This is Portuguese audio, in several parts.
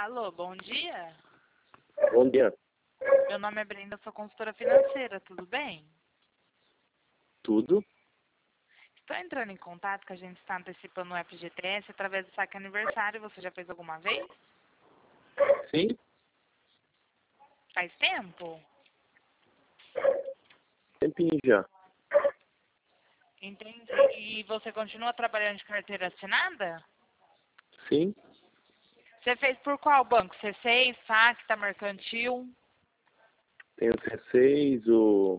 Alô, bom dia. Bom dia. Meu nome é Brenda, sou consultora financeira, tudo bem? Tudo? Estou entrando em contato que a gente está antecipando o FGTS através do saque aniversário. Você já fez alguma vez? Sim? Faz tempo? Tempinho já. Entendi. E você continua trabalhando de carteira assinada? Sim? Você fez por qual banco? C6, Facta, Mercantil? Tem o C6, o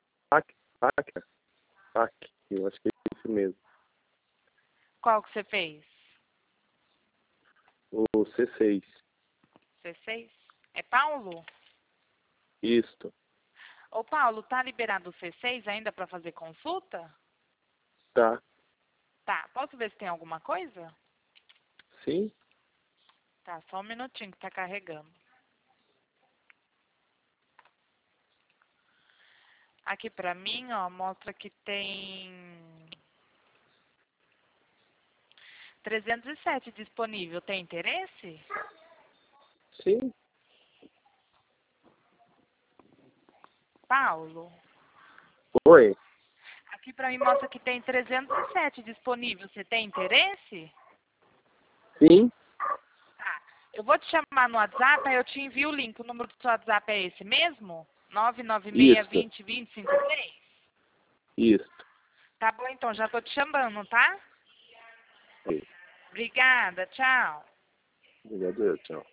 FAC, eu acho que é isso mesmo. Qual que você fez? O C6. C6? É Paulo? Isto. Ô Paulo, tá liberado o C6 ainda para fazer consulta? Tá. Tá, posso ver se tem alguma coisa? Sim? Tá, só um minutinho que tá carregando. Aqui pra mim, ó, mostra que tem 307 disponível. Tem interesse? Sim? Paulo, Oi? aqui pra mim mostra que tem 307 disponível. Você tem interesse? Sim? Tá. Eu vou te chamar no WhatsApp, aí eu te envio o link. O número do seu WhatsApp é esse mesmo? Isto. 996202053? Isto. Tá bom, então, já tô te chamando, tá? Aí. Obrigada, tchau. Obrigado, tchau.